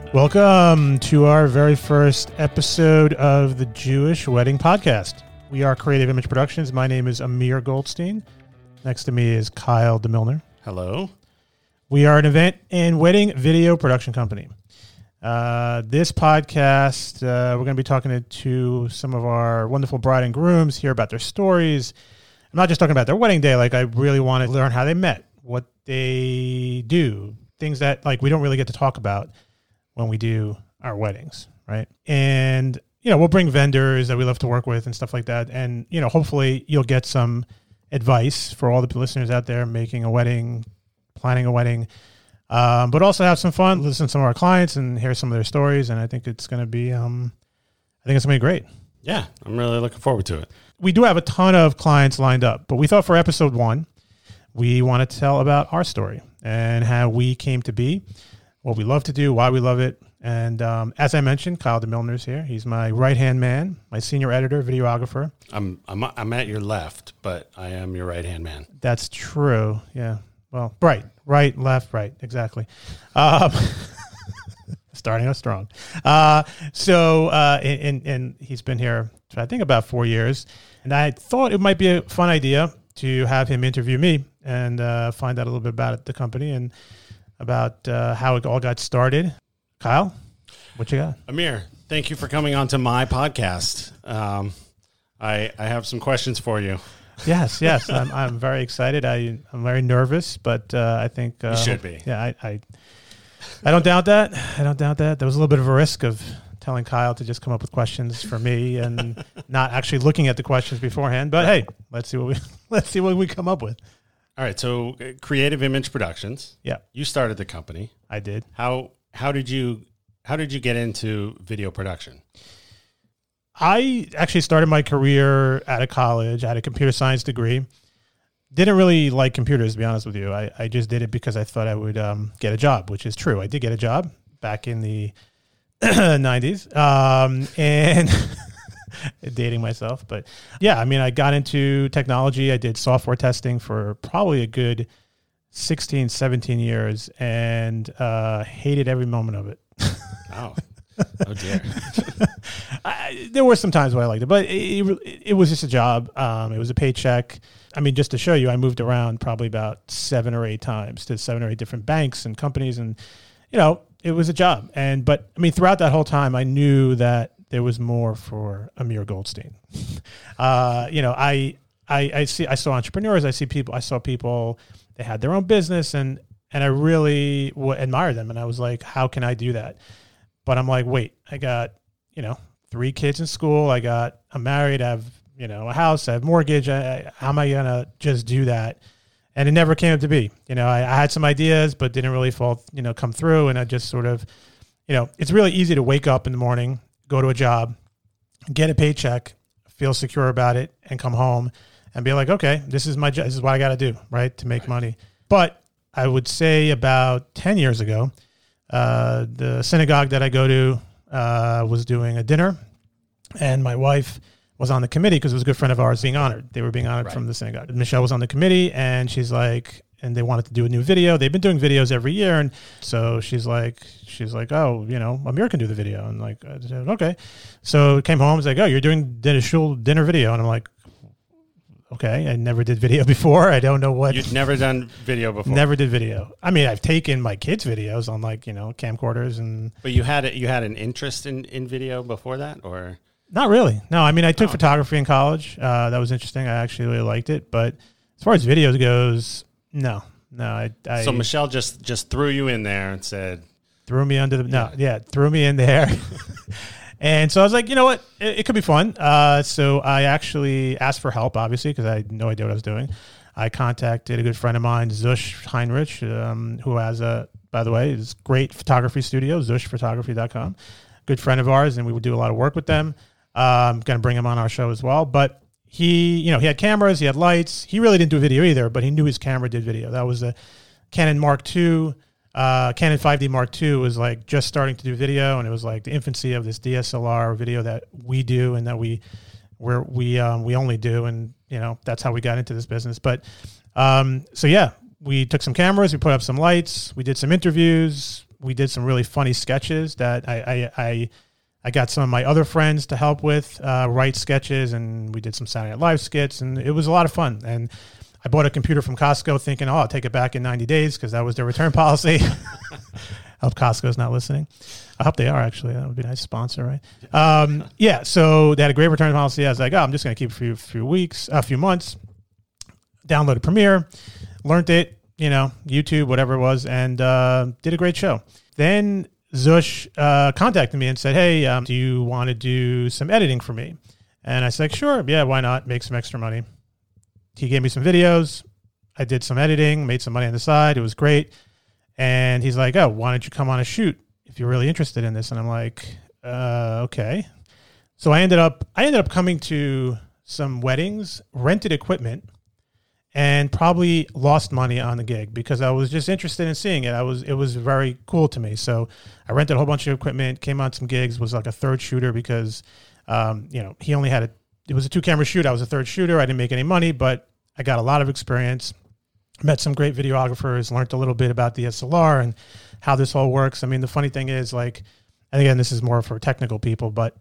Welcome to our very first episode of the Jewish Wedding Podcast. We are Creative Image Productions. My name is Amir Goldstein. Next to me is Kyle DeMilner. Hello. We are an event and wedding video production company. This podcast, we're going to be talking to some of our wonderful bride and grooms, hear about their stories. I'm not just talking about their wedding day. I really want to learn how they met, what they do, things that we don't really get to talk about when we do our weddings, right? And, we'll bring vendors that we love to work with and stuff like that. And, hopefully you'll get some advice for all the listeners out there making a wedding, planning a wedding, but also have some fun, listen to some of our clients and hear some of their stories. And I think it's going to be, great. Yeah, I'm really looking forward to it. We do have a ton of clients lined up, but we thought for episode 1, we want to tell about our story and how we came to be, what we love to do, why we love it. And as I mentioned, Kyle DeMilner's here. He's my right-hand man, my senior editor, videographer. I'm at your left, but I am your right-hand man. That's true. Yeah. Well, right, left, right. Exactly. Starting us strong. And he's been here for, I think, about 4 years. And I thought it might be a fun idea to have him interview me and find out a little bit about the company and about how it all got started. Kyle, what you got? Amir, thank you for coming on to my podcast. I have some questions for you. Yes. I'm very excited. I'm very nervous, but I think you should be. Yeah, I don't doubt that. There was a little bit of a risk of telling Kyle to just come up with questions for me and not actually looking at the questions beforehand. But hey, let's see what we come up with. All right. So, Creative Image Productions. Yeah, you started the company. I did. How did you get into video production? I actually started my career out of college. I had a computer science degree. Didn't really like computers, to be honest with you. I just did it because I thought I would get a job, which is true. I did get a job back in the 90s and dating myself. But yeah, I got into technology. I did software testing for probably a good 16, 17 years and hated every moment of it. Wow. Oh, dear. There were some times where I liked it, but it was just a job. It was a paycheck. Just to show you, I moved around probably about 7 or 8 times to 7 or 8 different banks and companies. And, it was a job. But throughout that whole time, I knew that there was more for Amir Goldstein. I saw entrepreneurs. I saw people, they had their own business and I really admired them. And I was like, how can I do that? But I'm like, wait, I got, 3 kids in school. I'm married. I have, a house. I have mortgage. How am I going to just do that? And it never came up to be. I had some ideas, but didn't really come through. And I just sort of, it's really easy to wake up in the morning, go to a job, get a paycheck, feel secure about it, and come home and be like, okay, this is my job. This is what I got to do, right, to make money. But I would say about 10 years ago, the synagogue that I go to was doing a dinner, and my wife was on the committee because it was a good friend of ours being honored. They were being honored from the synagogue. Michelle was on the committee, and she's like, and they wanted to do a new video. They've been doing videos every year, and so she's like, oh, Amir can do the video, and I said, okay. So it came home, it's like, oh, you're doing shul dinner video, and I'm like, okay, I never did video before. I don't know what. You've never done video before? Never did video. I've taken my kids' videos on camcorders and. But you had an interest in video before that, or? Not really. No, I took photography in college. That was interesting. I actually really liked it. But as far as videos goes, no. So Michelle just threw you in there and said. Threw me threw me in there. And so I was like, you know what? It could be fun. So I actually asked for help, obviously, because I had no idea what I was doing. I contacted a good friend of mine, Zush Heinrich, who has by the way, is great photography studio, zushphotography.com. Good friend of ours, and we would do a lot of work with them. Going to bring him on our show as well. But he had cameras, he had lights. He really didn't do video either, but he knew his camera did video. That was a Canon Mark II. Canon 5D Mark II was just starting to do video, and it was the infancy of this DSLR video that we do and that we only do, and that's how we got into this business. But so yeah, we took some cameras, we put up some lights, we did some interviews, We did some really funny sketches that I got some of my other friends to help with write sketches, and we did some Saturday Night Live skits, and it was a lot of fun. And I bought a computer from Costco thinking, I'll take it back in 90 days because that was their return policy. I hope Costco's not listening. I hope they are, actually. That would be a nice sponsor, right? Yeah, so they had a great return policy. I was like, I'm just going to keep it for a few months. Downloaded Premiere, learned it, YouTube, whatever it was, and did a great show. Then Zush contacted me and said, hey, do you want to do some editing for me? And I said, sure. Yeah, why not? Make some extra money. He gave me some videos. I did some editing, made some money on the side. It was great. And he's like, oh, why don't you come on a shoot if you're really interested in this? And I'm like, okay. So I ended up coming to some weddings, rented equipment, and probably lost money on the gig because I was just interested in seeing it. It was very cool to me. So I rented a whole bunch of equipment, came on some gigs, was like a third shooter because, he only had it was a 2-camera shoot. I was a third shooter. I didn't make any money, but I got a lot of experience, met some great videographers, learned a little bit about the SLR and how this all works. I mean, the funny thing is, like, and again, this is more for technical people, but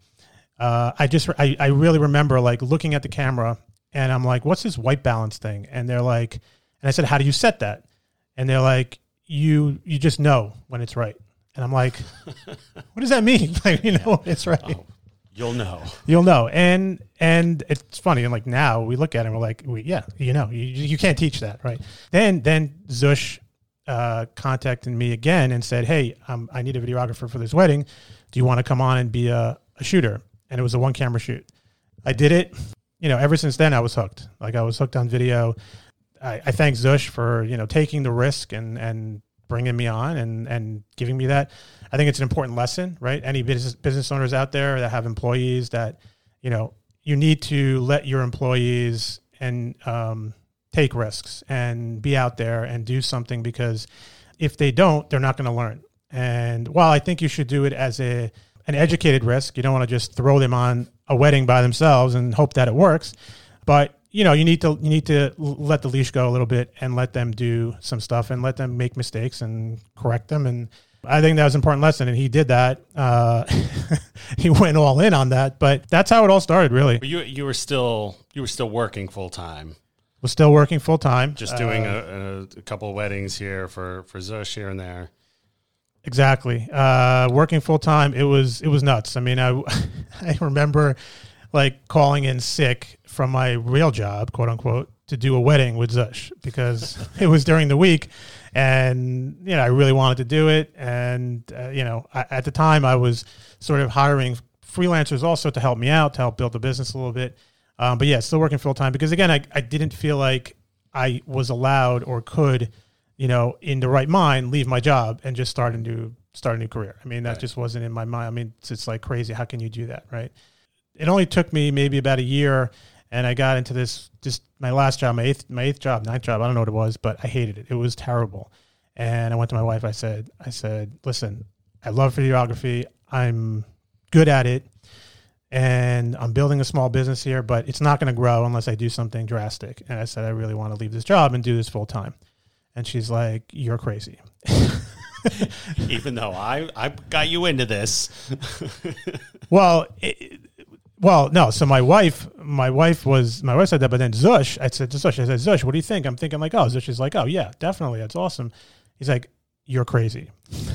I really remember like looking at the camera and I'm like, what's this white balance thing? And they're like, and I said, how do you set that? And they're like, you just know when it's right. And I'm like, what does that mean? Like, when it's right. Oh, you'll know. You'll know. And it's funny. And like now we look at it and we're like, you can't teach that. Right. Then Zush contacted me again and said, hey, I need a videographer for this wedding. Do you want to come on and be a shooter? And it was a 1-camera shoot. I did it. Ever since then I was hooked. Like I was hooked on video. I thank Zush for, taking the risk and bringing me on and giving me that. I think it's an important lesson, right? Any business owners out there that have employees that, you need to let your employees and take risks and be out there and do something, because if they don't, they're not going to learn. And while I think you should do it as an educated risk, you don't want to just throw them on a wedding by themselves and hope that it works. But you need to let the leash go a little bit and let them do some stuff and let them make mistakes and correct them. And I think that was an important lesson, and he did that. He went all in on that, but that's how it all started, really. But you were still working full time. Was still working full time, just doing a couple of weddings here for Zush here and there. Exactly. Working full time, it was nuts. I mean, I remember like calling in sick from my real job, quote unquote, to do a wedding with Zush because it was during the week, and I really wanted to do it. And at the time, I was sort of hiring freelancers also to help me out, to help build the business a little bit. But yeah, still working full time because again, I didn't feel like I was allowed or could, in the right mind, leave my job and just start a new career. I mean, that just wasn't in my mind. I mean, it's like crazy. How can you do that, right? It only took me maybe about a year, and I got into this, just my last job, my eighth job, ninth job. I don't know what it was, but I hated it. It was terrible. And I went to my wife. I said, listen, I love videography. I'm good at it. And I'm building a small business here, but it's not going to grow unless I do something drastic. And I said, I really want to leave this job and do this full time. And she's like, you're crazy. Even though I got you into this. Well, no. So my wife said that, but then Zush, I said, Zush, what do you think? I'm thinking like, Zush is like, oh yeah, definitely. That's awesome. He's like, you're crazy.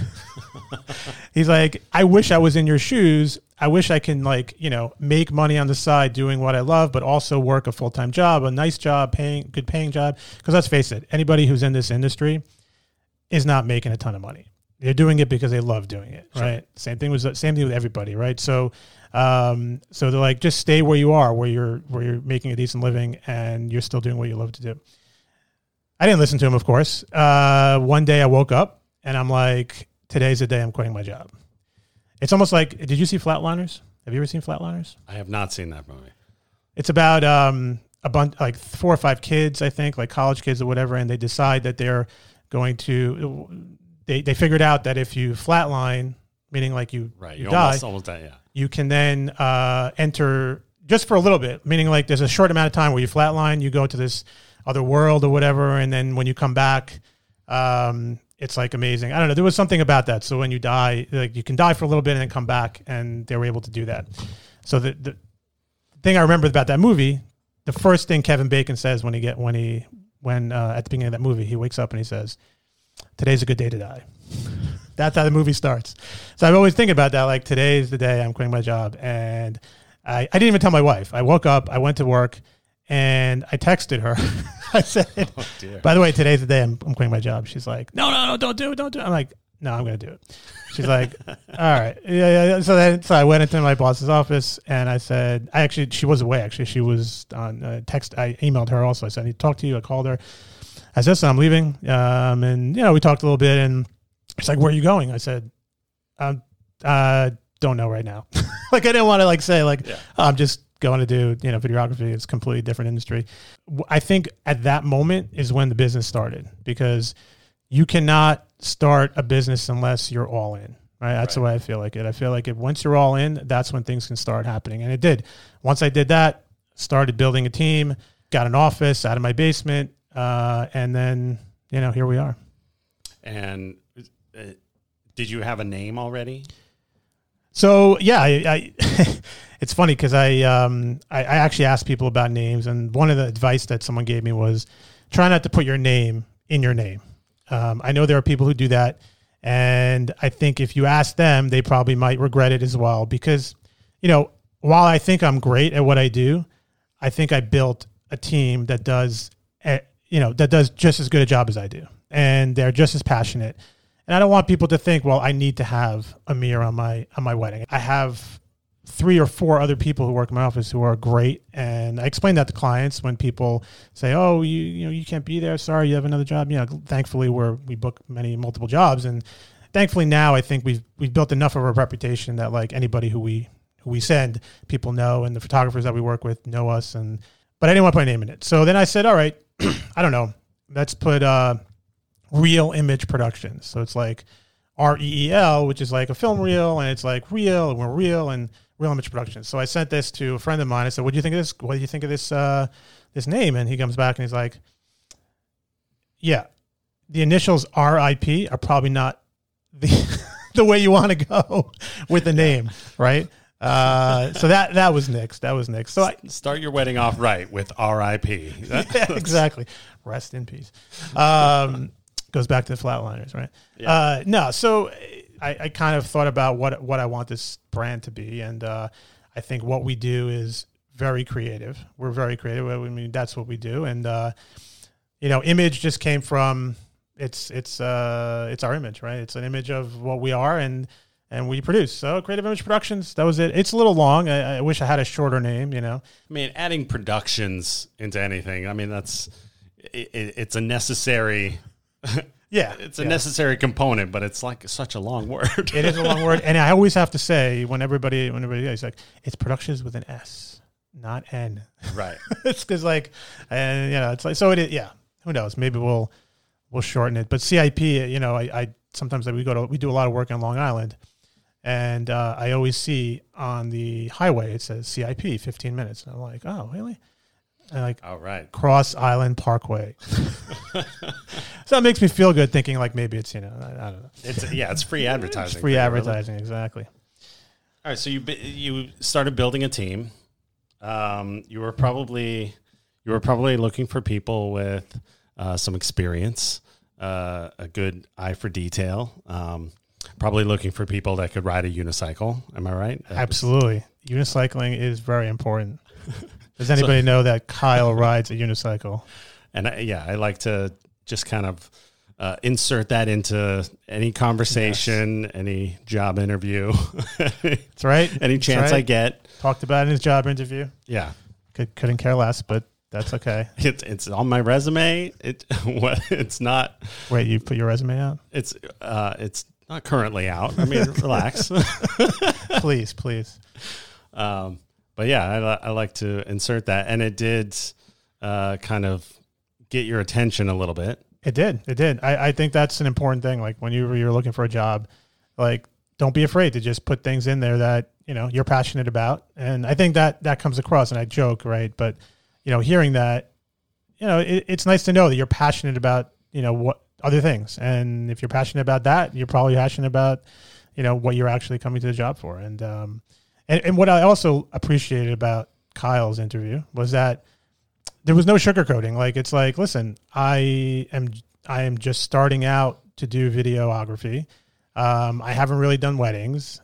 He's like, I wish I was in your shoes. I wish I can make money on the side doing what I love, but also work a full-time job, a nice job, good paying job. Because let's face it, anybody who's in this industry is not making a ton of money. They're doing it because they love doing it, right? Sure. Same thing with everybody, right? So they're like, just stay where you are, where you're making a decent living and you're still doing what you love to do. I didn't listen to him, of course. One day I woke up and I'm like, today's the day I'm quitting my job. It's almost like, did you see Flatliners? Have you ever seen Flatliners? I have not seen that movie. It's about a bunch, like 4 or 5 kids, I think, like college kids or whatever, and they decide that they're going to, they figured out that if you flatline, meaning like you die, almost die, yeah. You can then enter just for a little bit, meaning like there's a short amount of time where you flatline, you go to this other world or whatever, and then when you come back, it's like amazing. I don't know. There was something about that. So when you die, like you can die for a little bit and then come back, and they were able to do that. So the thing I remember about that movie, the first thing Kevin Bacon says when at the beginning of that movie, he wakes up and he says, "Today's a good day to die." That's how the movie starts. So I'm always thinking about that. Like, today's the day I'm quitting my job. And I didn't even tell my wife. I woke up, I went to work, and I texted her. I said, by the way, today's the day I'm quitting my job. She's like, no, don't do it. I'm like, no, I'm going to do it. She's like, all right. Yeah. So I went into my boss's office and I said, she was away. Actually, she was on text. I emailed her also. I said, I need to talk to you. I called her. I said, so I'm leaving. And we talked a little bit, and she's like, where are you going? I said, don't know right now. Like, I didn't want to say I'm just going to do, videography. It's a completely different industry. I think at that moment is when the business started, because you cannot start a business unless you're all in, right? That's the way I feel like it. I feel like once you're all in, that's when things can start happening. And it did. Once I did that, started building a team, got an office out of my basement, and then, here we are. And did you have a name already? So yeah, I it's funny because I actually asked people about names, and one of the advice that someone gave me was try not to put your name in your name. I know there are people who do that, and I think if you ask them, they probably might regret it as well, because while I think I'm great at what I do, I think I built a team that does just as good a job as I do, and they're just as passionate. And I don't want people to think, well, I need to have Amir on my wedding. I have 3 or 4 other people who work in my office who are great, and I explain that to clients when people say, "Oh, you can't be there. Sorry, you have another job." Thankfully we book multiple jobs, and thankfully now I think we've built enough of a reputation that like anybody who we send, people know, and the photographers that we work with know us. But I didn't want to put a name in it. So then I said, all right, I don't know, let's put Real Image Productions. So it's like REEL, which is like a film reel, and it's like real, and we're real, and Real Image Productions. So I sent this to a friend of mine. I said, what do you think of this? What do you think of this name? And he comes back and he's like, yeah, the initials RIP are probably not the way you want to go with the name, right? So that was nixed. That was nixed. So start your wedding off right with RIP. Yeah, exactly. Rest in peace. Goes back to the Flatliners, right? Yeah. No, so I kind of thought about what I want this brand to be, and I think what we do is very creative. We're very creative. I mean, that's what we do, and image just came from it's our image, right? It's an image of what we are, and we produce. So Creative Image Productions, that was it. It's a little long. I wish I had a shorter name, I mean, adding productions into anything, I mean, it's a necessary... Yeah, it's a necessary component, but it's like such a long word. It is a long word, and I always have to say when everybody is like, it's productions with an S, not N. Right. It's because it's like, so it is. Yeah, who knows? Maybe we'll shorten it. But CIP, I sometimes we do a lot of work on Long Island, and I always see on the highway it says CIP 15 minutes, and I'm like, oh really? And all right, Cross Island Parkway. So it makes me feel good thinking like maybe it's I don't know. It's free advertising. It's free advertising, exactly. All right, so you started building a team. You were probably looking for people with some experience, a good eye for detail. Probably looking for people that could ride a unicycle. Am I right? Absolutely, unicycling is very important. Does anybody know that Kyle rides a unicycle? And I like to just kind of insert that into any conversation, any job interview. That's right. Any chance I get. Talked about it in his job interview. Yeah. Couldn't care less, but that's okay. It's on my resume. It's not. Wait, you put your resume out? It's not currently out. I mean, relax. Please. But yeah, I like to insert that, and it did kind of get your attention a little bit. It did. I think that's an important thing. Like when you're looking for a job, like don't be afraid to just put things in there that you're passionate about, and I think that comes across. And I joke, right? But hearing that, it's nice to know that you're passionate about what other things. And if you're passionate about that, you're probably passionate about, what you're actually coming to the job for. And what I also appreciated about Kyle's interview was that there was no sugarcoating. Like, it's like, listen, I am just starting out to do videography. I haven't really done weddings.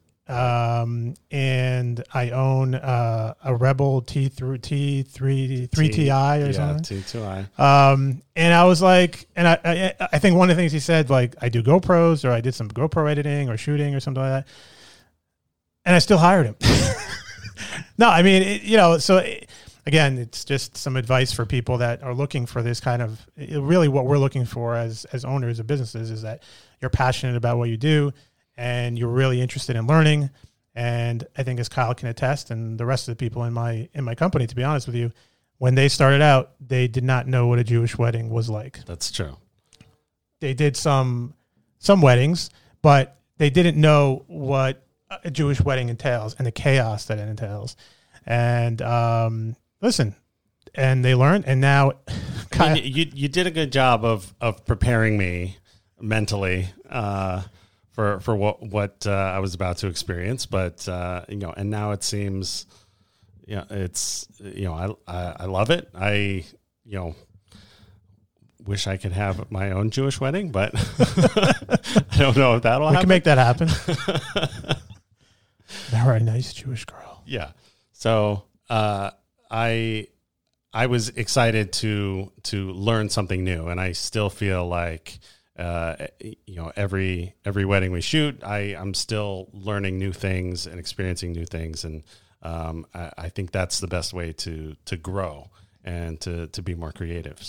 And I own a Rebel T3 Ti or something. T2i. And I was like, and I think one of the things he said, like, I do GoPros, or I did some GoPro editing or shooting or something like that. And I still hired him. No, I mean, again, it's just some advice for people that are looking for this kind of, really what we're looking for as owners of businesses is that you're passionate about what you do and you're really interested in learning. And I think, as Kyle can attest, and the rest of the people in my company, to be honest with you, when they started out, they did not know what a Jewish wedding was like. That's true. They did some weddings, but they didn't know what a Jewish wedding entails and the chaos that it entails. And listen, and they learned, and now I mean, you did a good job of preparing me mentally for what I was about to experience, but and now it seems, it's, I love it. I wish I could have my own Jewish wedding, but I don't know if that'll happen. We can make that happen. They're a nice Jewish girl. Yeah. So I was excited to learn something new, and I still feel like every wedding we shoot, I'm still learning new things and experiencing new things, and I think that's the best way to grow and to be more creative.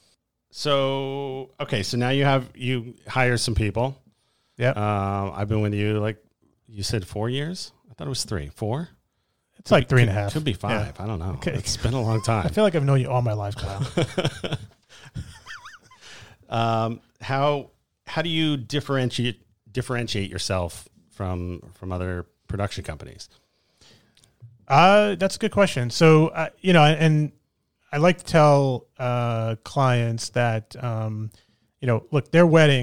So okay, so now you hire some people. Yeah. I've been with you, like you said, 4 years. I thought it was 3, 4. It's like 3.5. Could be 5. Yeah. I don't know. Okay. It's been a long time. I feel like I've known you all my life, Kyle. How do you differentiate yourself from other production companies? That's a good question. So, and I like to tell clients that, look,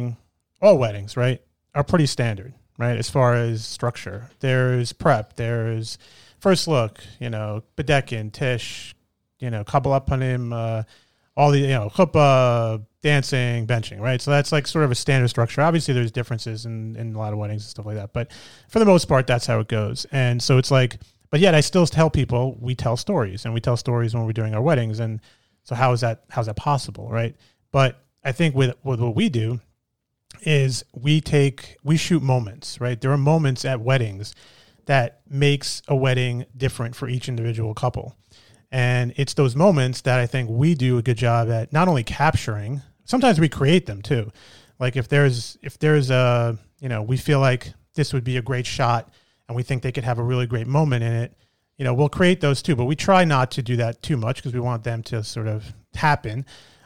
all weddings, right, are pretty standard, right, as far as structure. There's prep, there's first look, bedekin, tish, kabbalah panim, all the, chuppah, dancing, benching, right? So that's like sort of a standard structure. Obviously, there's differences in a lot of weddings and stuff like that, but for the most part, that's how it goes. And so it's like, but yet I still tell people we tell stories, and we tell stories when we're doing our weddings. And so how's that possible, right? But I think with what we do is we shoot moments, right? There are moments at weddings that makes a wedding different for each individual couple. And it's those moments that I think we do a good job at not only capturing, sometimes we create them too. Like if there's a, we feel like this would be a great shot and we think they could have a really great moment in it, we'll create those too, but we try not to do that too much because we want them to sort of happen.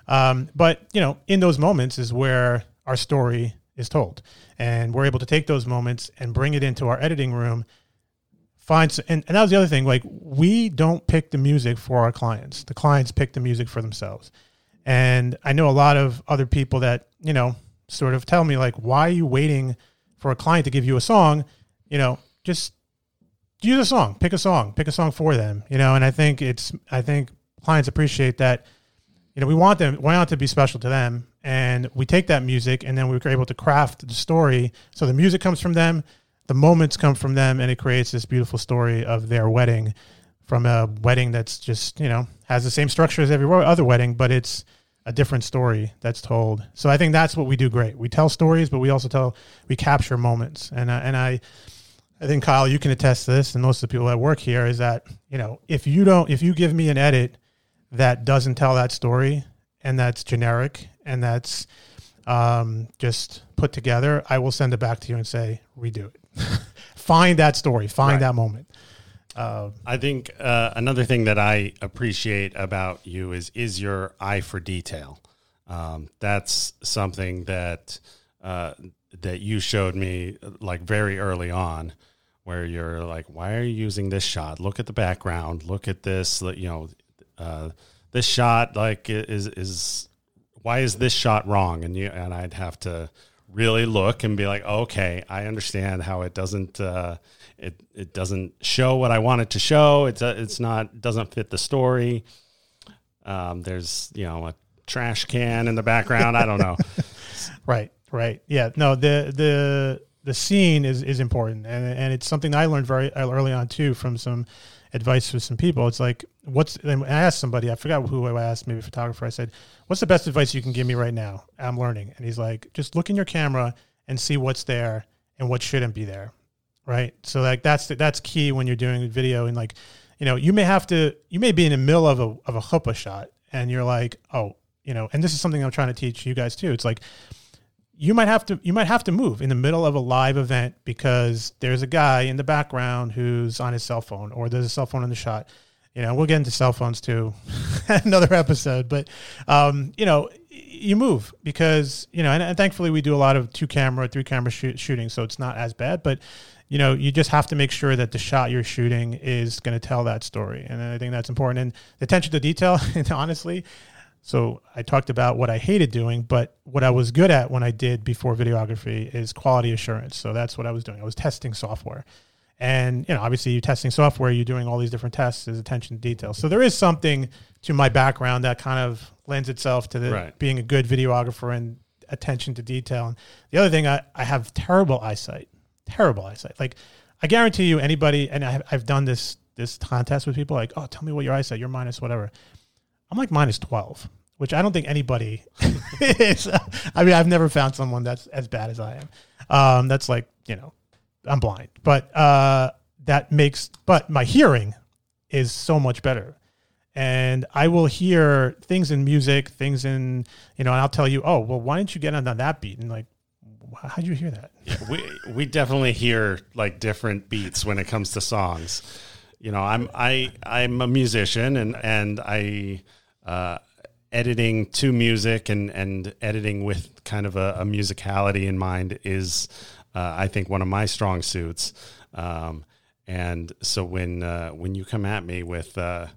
But in those moments is where our story is told, and we're able to take those moments and bring it into our editing room. And that was the other thing. Like, we don't pick the music for our clients. The clients pick the music for themselves. And I know a lot of other people that, sort of tell me, like, why are you waiting for a client to give you a song? Just use a song, pick a song for them, and I think clients appreciate that, we want it to be special to them. And we take that music and then we're able to craft the story. So the music comes from them, the moments come from them, and it creates this beautiful story of their wedding, from a wedding that's just, has the same structure as every other wedding, but it's a different story that's told. So I think that's what we do great. We tell stories, but we capture moments. And I think, Kyle, you can attest to this, and most of the people that work here, is that, if you give me an edit that doesn't tell that story, and that's generic, and that's just put together, I will send it back to you and say, redo it. Find that story. Find that moment. I think another thing that I appreciate about you is your eye for detail. That's something that you showed me, like, very early on, where you're like, why are you using this shot? Look at the background. Look at this. This shot, like, is why is this shot wrong? And I'd have to really look and be like, okay, I understand how it doesn't it doesn't show what I want it to show. Doesn't fit the story. There's a trash can in the background. I don't know. Right. Yeah. No, the scene is important, and it's something that I learned very early on too from some advice from some people. It's like, and I asked somebody, I forgot who I asked, maybe a photographer. I said, "What's the best advice you can give me right now? I'm learning." And he's like, "Just look in your camera and see what's there and what shouldn't be there." Right. So like that's key when you're doing a video, and like, you may be in the middle of a chuppah shot, and you're like, oh, and this is something I'm trying to teach you guys too. It's like, you might have to move in the middle of a live event because there's a guy in the background who's on his cell phone, or there's a cell phone in the shot. We'll get into cell phones too, another episode. But you move because and thankfully we do a lot of 2-camera, 3-camera shooting, so it's not as bad. But you just have to make sure that the shot you're shooting is going to tell that story, and I think that's important. And the attention to detail, and honestly. So I talked about what I hated doing, but what I was good at when I did before videography is quality assurance. So that's what I was doing. I was testing software. And, obviously you're testing software, you're doing all these different tests, is attention to detail. So there is something to my background that kind of lends itself to being a good videographer and attention to detail. And the other thing, I have terrible eyesight. Like, I guarantee you anybody, and I've done this contest with people like, oh, tell me what your eyesight, you're minus whatever. I'm like minus 12, which I don't think anybody is. I mean, I've never found someone that's as bad as I am. That's like, I'm blind. But but my hearing is so much better. And I will hear things in music, things in, and I'll tell you, oh, well, why didn't you get on that beat? And like, how'd you hear that? Yeah, we definitely hear like different beats when it comes to songs. I'm a musician and I editing to music and editing with kind of a musicality in mind is I think one of my strong suits. And so when you come at me with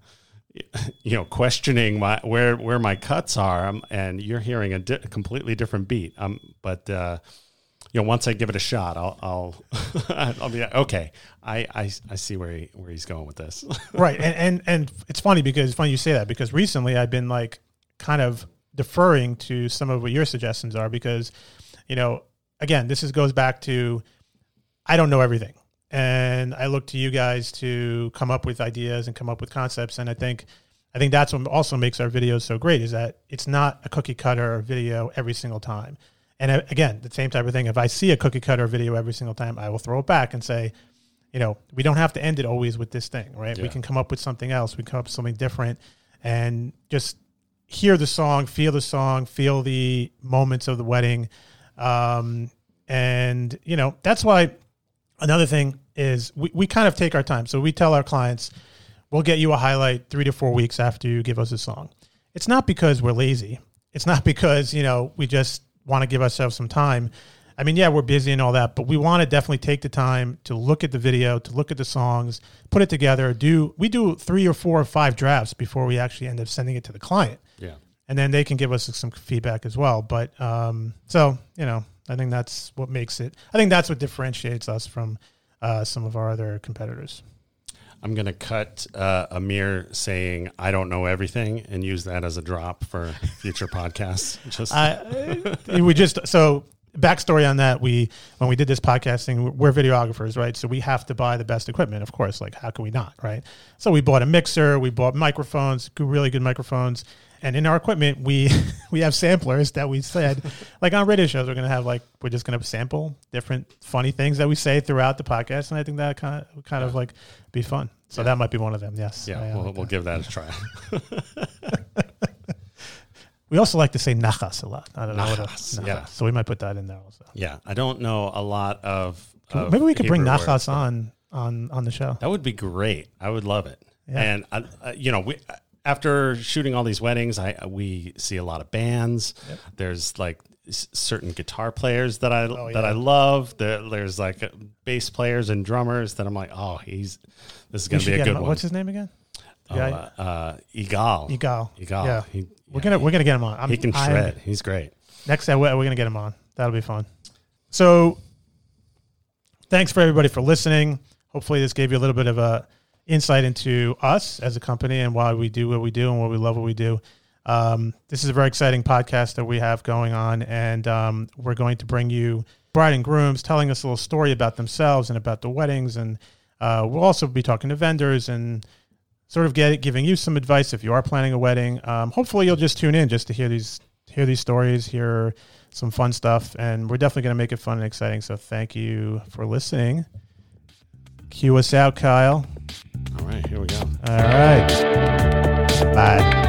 questioning where my cuts are, and you're hearing a completely different beat, but once I give it a shot, I'll be like, okay, I see where he's going with this. Right. And it's funny you say that, because recently I've been like kind of deferring to some of what your suggestions are, because, again, this goes back to, I don't know everything. And I look to you guys to come up with ideas and come up with concepts. And I think that's what also makes our videos so great, is that it's not a cookie cutter video every single time. And again, the same type of thing. If I see a cookie cutter video every single time, I will throw it back and say, we don't have to end it always with this thing, right? Yeah. We can come up with something else. We come up with something different, and just hear the song, feel the moments of the wedding. And, that's why another thing is we kind of take our time. So we tell our clients, we'll get you a highlight 3 to 4 weeks after you give us a song. It's not because we're lazy. It's not because, we just want to give ourselves some time. I mean, yeah, we're busy and all that, but we want to definitely take the time to look at the video, to look at the songs, put it together. We do 3 or 4 or 5 drafts before we actually end up sending it to the client. Yeah. And then they can give us some feedback as well. But, I think that's what makes it. I think that's what differentiates us from some of our other competitors. I'm going to cut Amir saying, I don't know everything, and use that as a drop for future podcasts. So backstory on that, when we did this podcasting, we're videographers, right? So we have to buy the best equipment, of course. Like, how can we not, right? So we bought a mixer, we bought microphones, really good microphones. And in our equipment, we have samplers that we said, like on radio shows, we're just going to sample different funny things that we say throughout the podcast. And I think that kind of like be fun. So that might be one of them. Yes. Yeah. We'll give that a try. We also like to say nachas a lot. I don't know nachas. Yeah. So we might put that in there also. Yeah. I don't know a lot of maybe we could bring nachas on the show. That would be great. I would love it. Yeah. And, after shooting all these weddings, we see a lot of bands. Yep. There's like certain guitar players that I love. There's like bass players and drummers that I'm like, this is going to be a good one. What's his name again? The guy? Igal. Igal. Yeah. We're gonna get him on. He can shred. He's great. Next time we're gonna get him on. That'll be fun. So, thanks for everybody for listening. Hopefully, this gave you a little bit of a insight into us as a company and why we do what we do and why we love what we do. This is a very exciting podcast that we have going on, and we're going to bring you bride and grooms telling us a little story about themselves and about the weddings, and we'll also be talking to vendors and sort of giving you some advice if you are planning a wedding. Hopefully, you'll just tune in just to hear these stories, hear some fun stuff, and we're definitely going to make it fun and exciting. So thank you for listening. Cue us out, Kyle. All right, here we go. All right. Bye.